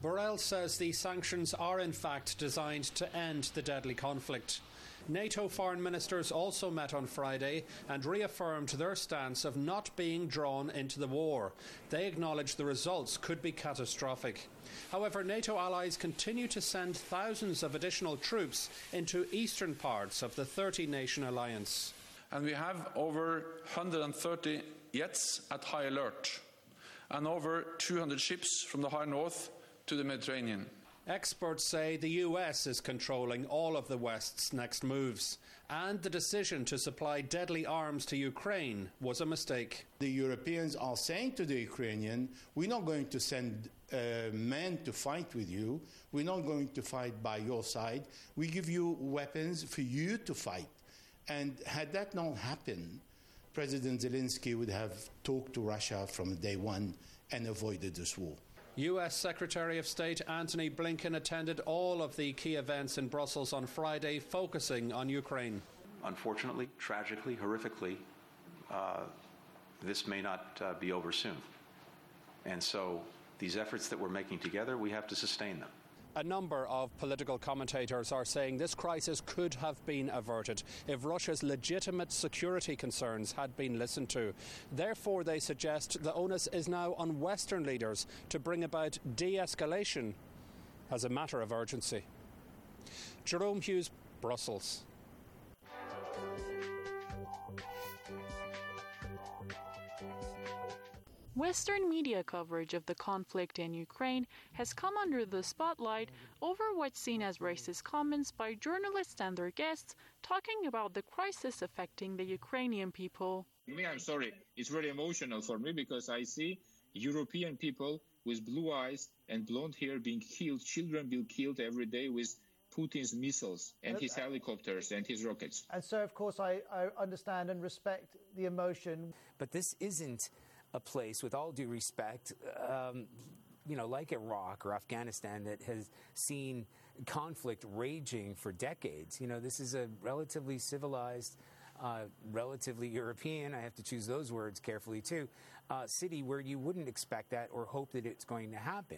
Borrell says the sanctions are in fact designed to end the deadly conflict. NATO foreign ministers also met on Friday and reaffirmed their stance of not being drawn into the war. They acknowledged the results could be catastrophic. However, NATO allies continue to send thousands of additional troops into eastern parts of the thirty-nation alliance. And we have over one hundred thirty jets at high alert and over two hundred ships from the high north to the Mediterranean. Experts say the U S is controlling all of the West's next moves, and the decision to supply deadly arms to Ukraine was a mistake. The Europeans are saying to the Ukrainians, we're not going to send uh, men to fight with you, we're not going to fight by your side, we give you weapons for you to fight. And had that not happened, President Zelensky would have talked to Russia from day one and avoided this war. U S Secretary of State Antony Blinken attended all of the key events in Brussels on Friday, focusing on Ukraine. Unfortunately, tragically, horrifically, uh, this may not uh, be over soon. And so these efforts that we're making together, we have to sustain them. A number of political commentators are saying this crisis could have been averted if Russia's legitimate security concerns had been listened to. Therefore, they suggest the onus is now on Western leaders to bring about de-escalation as a matter of urgency. Jerome Hughes, Brussels. Western media coverage of the conflict in Ukraine has come under the spotlight over what's seen as racist comments by journalists and their guests talking about the crisis affecting the Ukrainian people. Me, I'm sorry, it's very emotional for me because I see European people with blue eyes and blonde hair being killed, children being killed every day with Putin's missiles and his helicopters and his rockets. And so, of course, I, I understand and respect the emotion. But this isn't a place, with all due respect, um, you know, like Iraq or Afghanistan, that has seen conflict raging for decades. You know, this is a relatively civilized, uh, relatively European, I have to choose those words carefully too, uh, city where you wouldn't expect that or hope that it's going to happen.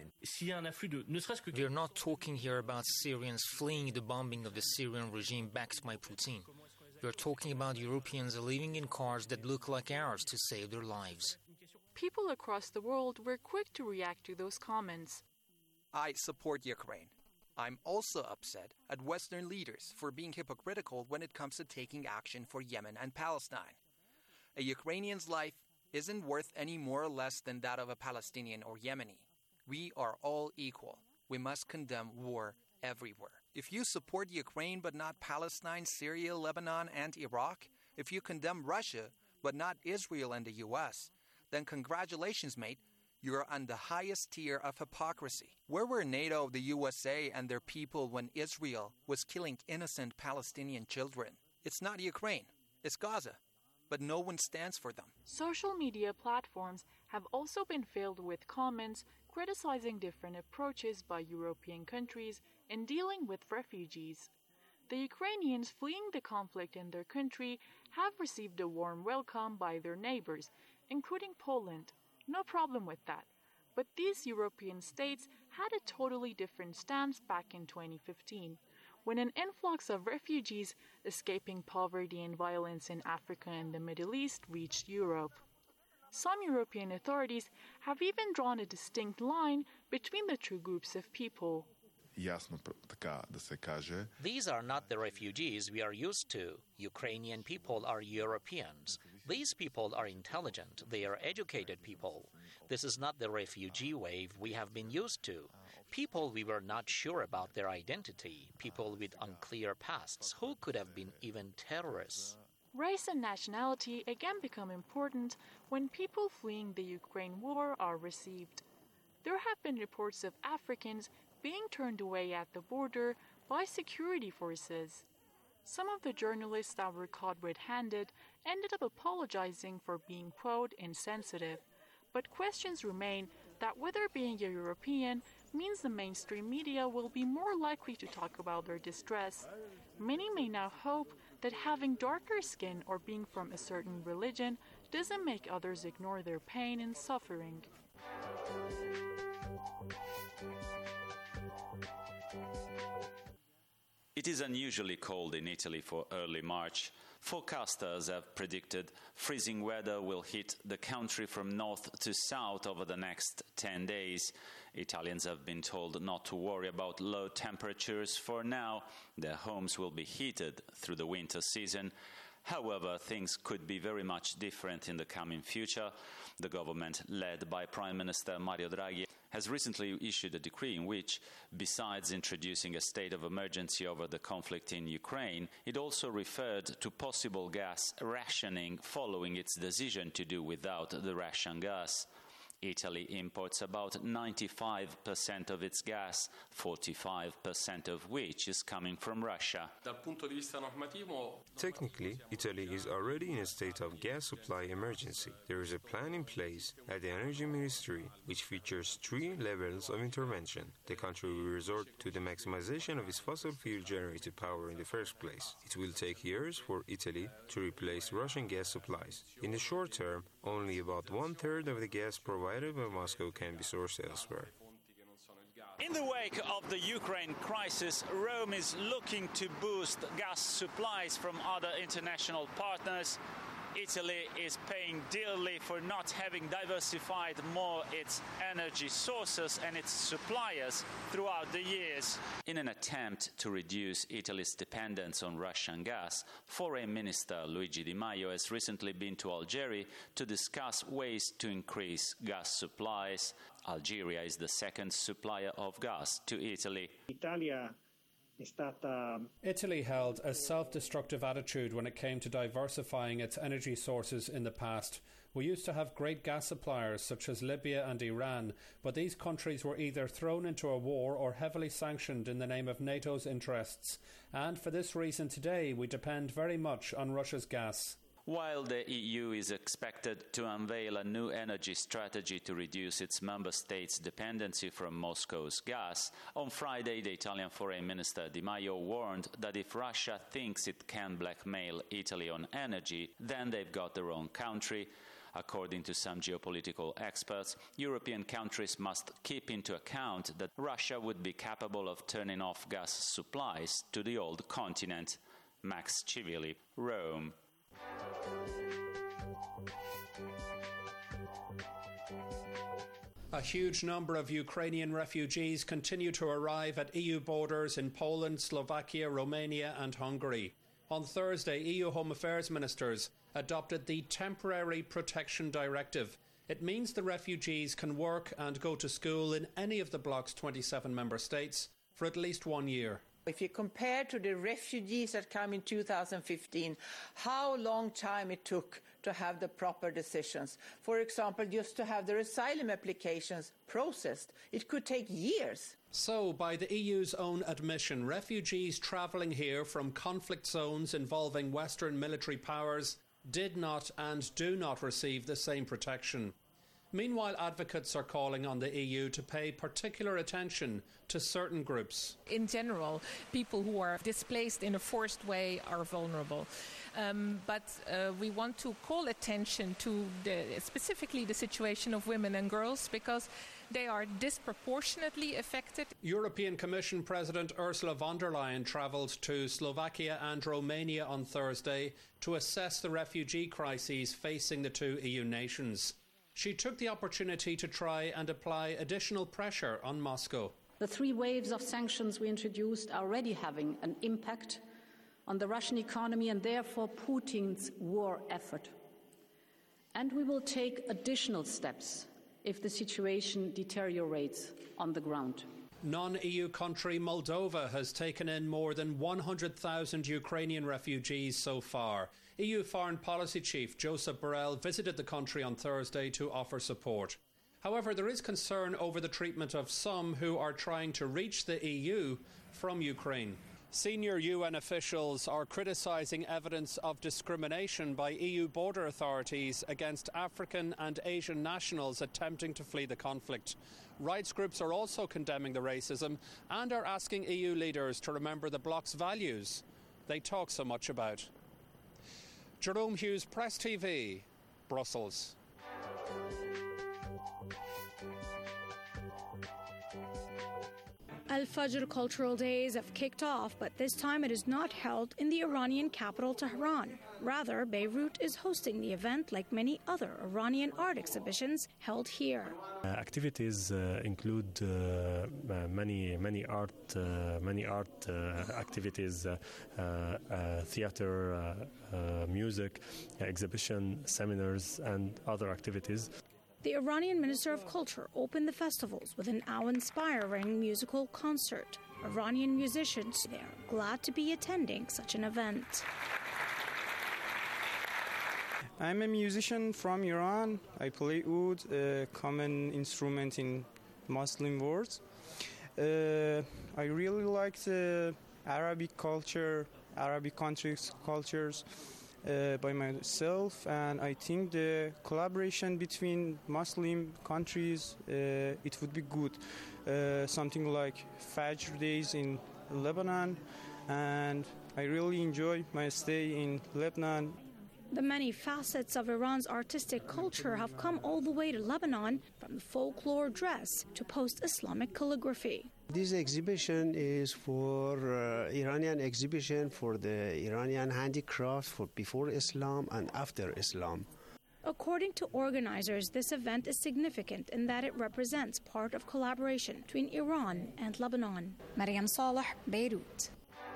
We're not talking here about Syrians fleeing the bombing of the Syrian regime backed by Putin. We're talking about Europeans living in cars that look like ours to save their lives. People across the world were quick to react to those comments. I support Ukraine. I'm also upset at Western leaders for being hypocritical when it comes to taking action for Yemen and Palestine. A Ukrainian's life isn't worth any more or less than that of a Palestinian or Yemeni. We are all equal. We must condemn war everywhere. If you support Ukraine but not Palestine, Syria, Lebanon, and Iraq, if you condemn Russia but not Israel and the U S, then congratulations, mate. You're on the highest tier of hypocrisy. Where were NATO, the U S A, and their people when Israel was killing innocent Palestinian children? It's not Ukraine, it's Gaza, but no one stands for them. Social media platforms have also been filled with comments criticizing different approaches by European countries in dealing with refugees. The Ukrainians fleeing the conflict in their country have received a warm welcome by their neighbors, including Poland. No problem with that. But these European states had a totally different stance back in twenty fifteen, when an influx of refugees escaping poverty and violence in Africa and the Middle East reached Europe. Some European authorities have even drawn a distinct line between the two groups of people. These are not the refugees we are used to. Ukrainian people are Europeans. These people are intelligent. They are educated people. This is not the refugee wave we have been used to. People we were not sure about their identity. People with unclear pasts who could have been even terrorists. Race and nationality again become important when people fleeing the Ukraine war are received. There have been reports of Africans being turned away at the border by security forces. Some of the journalists that were caught red-handed ended up apologizing for being, quote, insensitive. But questions remain that whether being a European means the mainstream media will be more likely to talk about their distress. Many may now hope that having darker skin or being from a certain religion doesn't make others ignore their pain and suffering. It is unusually cold in Italy for early March. Forecasters have predicted freezing weather will hit the country from north to south over the next ten days. Italians have been told not to worry about low temperatures for now. Their homes will be heated through the winter season. However, things could be very much different in the coming future. The government, led by Prime Minister Mario Draghi, has recently issued a decree in which, besides introducing a state of emergency over the conflict in Ukraine, it also referred to possible gas rationing following its decision to do without the Russian gas. Italy imports about ninety-five percent of its gas, forty-five percent of which is coming from Russia. Technically, Italy is already in a state of gas supply emergency. There is a plan in place at the Energy Ministry which features three levels of intervention. The country will resort to the maximization of its fossil fuel-generated power in the first place. It will take years for Italy to replace Russian gas supplies. In the short term, only about one-third of the gas provided by Moscow can be sourced elsewhere. In the wake of the Ukraine crisis, Rome is looking to boost gas supplies from other international partners. Italy is paying dearly for not having diversified more its energy sources and its suppliers throughout the years. In an attempt to reduce Italy's dependence on Russian gas, Foreign Minister Luigi Di Maio has recently been to Algeria to discuss ways to increase gas supplies. Algeria is the second supplier of gas to Italy. Italia Italy held a self-destructive attitude when it came to diversifying its energy sources in the past. We used to have great gas suppliers such as Libya and Iran, but these countries were either thrown into a war or heavily sanctioned in the name of NATO's interests. And for this reason today we depend very much on Russia's gas. While the E U is expected to unveil a new energy strategy to reduce its member states' dependency from Moscow's gas, on Friday the Italian Foreign Minister Di Maio warned that if Russia thinks it can blackmail Italy on energy, then they've got the wrong country. According to some geopolitical experts, European countries must keep into account that Russia would be capable of turning off gas supplies to the old continent. Max Civilli, Rome. A huge number of Ukrainian refugees continue to arrive at E U borders in Poland, Slovakia, Romania and Hungary. On Thursday, E U Home Affairs ministers adopted the Temporary Protection Directive. It means the refugees can work and go to school in any of the bloc's twenty-seven member states for at least one year. If you compare to the refugees that came in two thousand fifteen, how long time it took to have the proper decisions. For example, just to have their asylum applications processed, it could take years. So, by the E U's own admission, refugees travelling here from conflict zones involving Western military powers did not and do not receive the same protection. Meanwhile, advocates are calling on the E U to pay particular attention to certain groups. In general, people who are displaced in a forced way are vulnerable. Um, but uh, we want to call attention to the, specifically the situation of women and girls because they are disproportionately affected. European Commission President Ursula von der Leyen travelled to Slovakia and Romania on Thursday to assess the refugee crises facing the two E U nations. She took the opportunity to try and apply additional pressure on Moscow. The three waves of sanctions we introduced are already having an impact on the Russian economy and therefore Putin's war effort. And we will take additional steps if the situation deteriorates on the ground. Non-E U country Moldova has taken in more than one hundred thousand Ukrainian refugees so far. E U Foreign Policy Chief Josep Borrell visited the country on Thursday to offer support. However, there is concern over the treatment of some who are trying to reach the E U from Ukraine. Senior U N officials are criticising evidence of discrimination by E U border authorities against African and Asian nationals attempting to flee the conflict. Rights groups are also condemning the racism and are asking E U leaders to remember the bloc's values they talk so much about. Jerome Hughes, Press T V, Brussels. Al-Fajr Cultural Days have kicked off, but this time it is not held in the Iranian capital Tehran. Rather, Beirut is hosting the event like many other Iranian art exhibitions held here. Uh, activities uh, include uh, uh, many many art uh, many art uh, activities, uh, uh, theater, uh, uh, music, exhibition, seminars, and other activities. The Iranian Minister of Culture opened the festivals with an awe-inspiring musical concert. Iranian musicians they are glad to be attending such an event. I'm a musician from Iran. I play oud, a common instrument in Muslim world. Uh, I really like the Arabic culture, Arabic countries' cultures uh, by myself, and I think the collaboration between Muslim countries, uh, it would be good. Uh, something like Fajr days in Lebanon, and I really enjoy my stay in Lebanon. The many facets of Iran's artistic culture have come all the way to Lebanon, from the folklore dress to post-Islamic calligraphy. This exhibition is for uh, Iranian exhibition for the Iranian handicrafts for before Islam and after Islam. According to organizers, this event is significant in that it represents part of collaboration between Iran and Lebanon. Mariam Saleh, Beirut.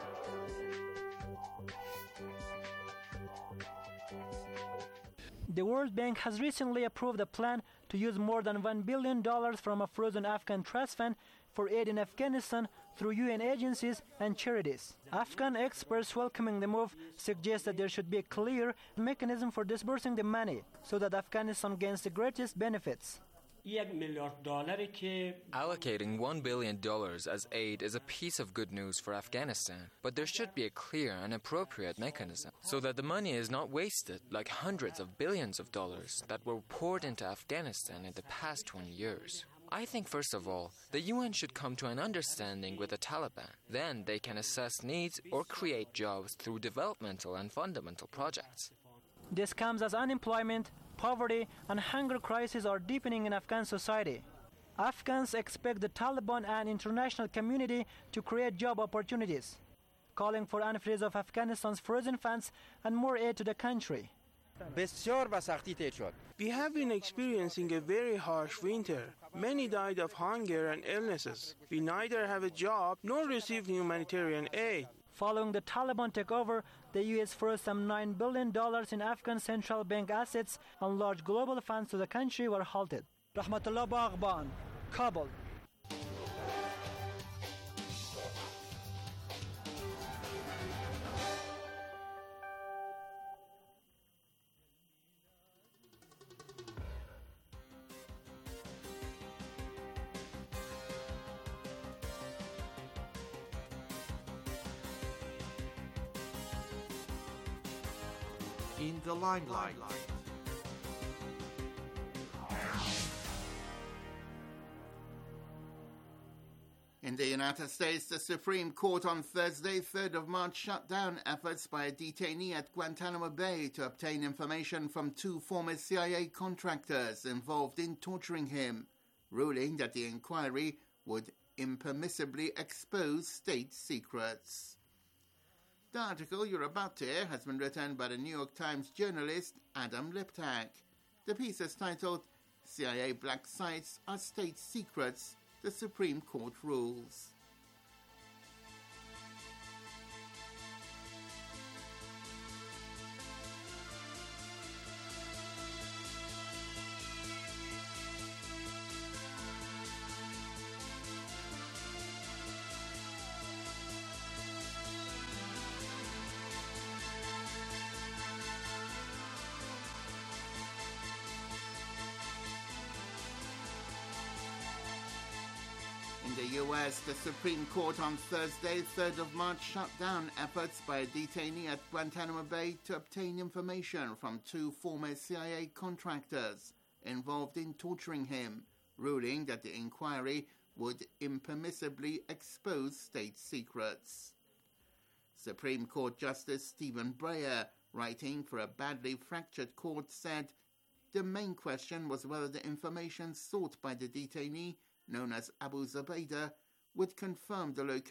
The World Bank has recently approved a plan to use more than one billion dollars from a frozen Afghan trust fund for aid in Afghanistan through U N agencies and charities. Afghan experts welcoming the move suggest that there should be a clear mechanism for disbursing the money so that Afghanistan gains the greatest benefits. Allocating one billion dollars as aid is a piece of good news for Afghanistan, but there should be a clear and appropriate mechanism so that the money is not wasted like hundreds of billions of dollars that were poured into Afghanistan in the past twenty years. I think, first of all, the U N should come to an understanding with the Taliban. Then they can assess needs or create jobs through developmental and fundamental projects. This comes as unemployment, poverty, and hunger crises are deepening in Afghan society. Afghans expect the Taliban and international community to create job opportunities, calling for unfreeze of Afghanistan's frozen funds and more aid to the country. We have been experiencing a very harsh winter. Many died of hunger and illnesses. We neither have a job nor receive humanitarian aid. Following the Taliban takeover, the U S froze some nine billion dollars in Afghan central bank assets, and large global funds to the country were halted. Rahmatullah Baghban, Kabul. In the limelight. In the United States, the Supreme Court on Thursday, third of March, shut down efforts by a detainee at Guantanamo Bay to obtain information from two former C I A contractors involved in torturing him, ruling that the inquiry would impermissibly expose state secrets. The article you're about to hear has been written by the New York Times journalist Adam Liptak. The piece is titled, C I A Black Sites Are State Secrets, the Supreme Court Rules. In the U S, the Supreme Court on Thursday, third of March, shut down efforts by a detainee at Guantanamo Bay to obtain information from two former C I A contractors involved in torturing him, ruling that the inquiry would impermissibly expose state secrets. Supreme Court Justice Stephen Breyer, writing for a badly fractured court, said the main question was whether the information sought by the detainee, known as Abu Zubaydah, would confirm the location